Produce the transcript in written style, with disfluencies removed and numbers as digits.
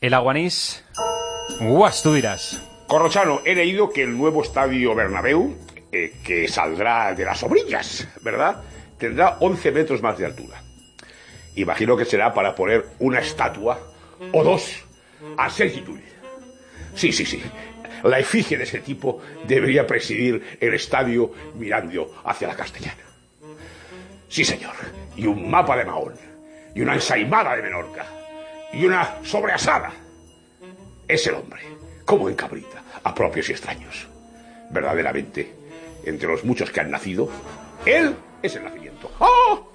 El Aguanís... Guas, tú dirás. Corrochano, he leído que el nuevo estadio Bernabéu, que saldrá de las sobrillas, ¿verdad?, tendrá 11 metros más de altura. Imagino que será para poner una estatua, o dos, a Sergi Tull. Sí. La efigie de ese tipo debería presidir el estadio mirando hacia la Castellana. Sí, señor. Y un mapa de Mahón. Y una ensaimada de Menorca. Y una sobreasada. Es el hombre, como encabrita a propios y extraños. Verdaderamente, entre los muchos que han nacido, él es el nacimiento. ¡Oh!